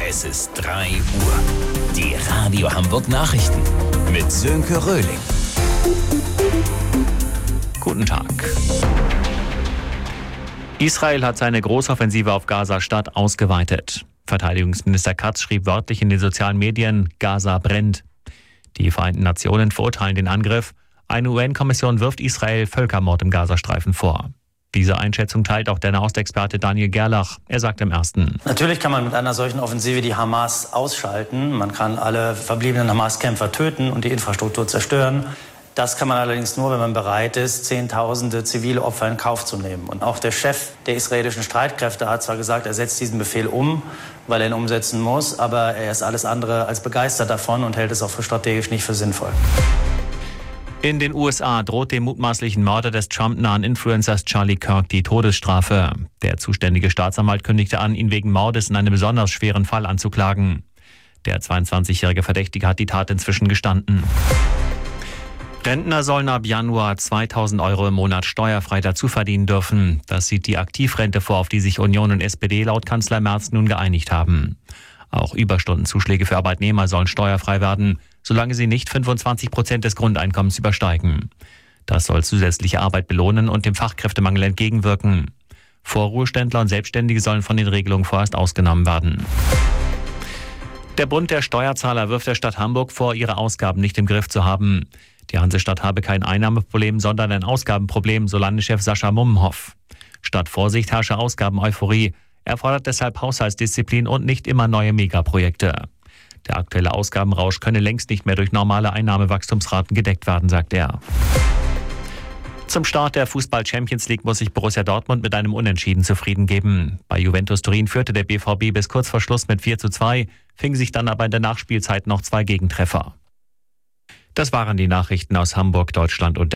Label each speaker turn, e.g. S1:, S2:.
S1: Es ist 3 Uhr. Die Radio Hamburg Nachrichten mit Sönke Röhling.
S2: Guten Tag. Israel hat seine Großoffensive auf Gaza-Stadt ausgeweitet. Verteidigungsminister Katz schrieb wörtlich in den sozialen Medien, Gaza brennt. Die Vereinten Nationen verurteilen den Angriff. Eine UN-Kommission wirft Israel Völkermord im Gazastreifen vor. Diese Einschätzung teilt auch der Nahostexperte Daniel Gerlach. Er sagt im Ersten:
S3: Natürlich kann man mit einer solchen Offensive die Hamas ausschalten. Man kann alle verbliebenen Hamas-Kämpfer töten und die Infrastruktur zerstören. Das kann man allerdings nur, wenn man bereit ist, Zehntausende zivile Opfer in Kauf zu nehmen. Und auch der Chef der israelischen Streitkräfte hat zwar gesagt, er setzt diesen Befehl um, weil er ihn umsetzen muss, aber er ist alles andere als begeistert davon und hält es auch strategisch nicht für sinnvoll.
S2: In den USA droht dem mutmaßlichen Mörder des Trump-nahen Influencers Charlie Kirk die Todesstrafe. Der zuständige Staatsanwalt kündigte an, ihn wegen Mordes in einem besonders schweren Fall anzuklagen. Der 22-jährige Verdächtige hat die Tat inzwischen gestanden. Rentner sollen ab Januar 2.000 € im Monat steuerfrei dazu verdienen dürfen. Das sieht die Aktivrente vor, auf die sich Union und SPD laut Kanzler Merz nun geeinigt haben. Auch Überstundenzuschläge für Arbeitnehmer sollen steuerfrei werden, solange sie nicht 25% des Grundeinkommens übersteigen. Das soll zusätzliche Arbeit belohnen und dem Fachkräftemangel entgegenwirken. Vorruheständler und Selbstständige sollen von den Regelungen vorerst ausgenommen werden. Der Bund der Steuerzahler wirft der Stadt Hamburg vor, ihre Ausgaben nicht im Griff zu haben. Die Hansestadt habe kein Einnahmeproblem, sondern ein Ausgabenproblem, so Landeschef Sascha Mummenhoff. Statt Vorsicht herrsche Ausgaben-Euphorie. Er fordert deshalb Haushaltsdisziplin und nicht immer neue Megaprojekte. Der aktuelle Ausgabenrausch könne längst nicht mehr durch normale Einnahmewachstumsraten gedeckt werden, sagt er. Zum Start der Fußball-Champions League muss sich Borussia Dortmund mit einem Unentschieden zufrieden geben. Bei Juventus Turin führte der BVB bis kurz vor Schluss mit 4:2, fing sich dann aber in der Nachspielzeit noch 2 Gegentreffer. Das waren die Nachrichten aus Hamburg, Deutschland und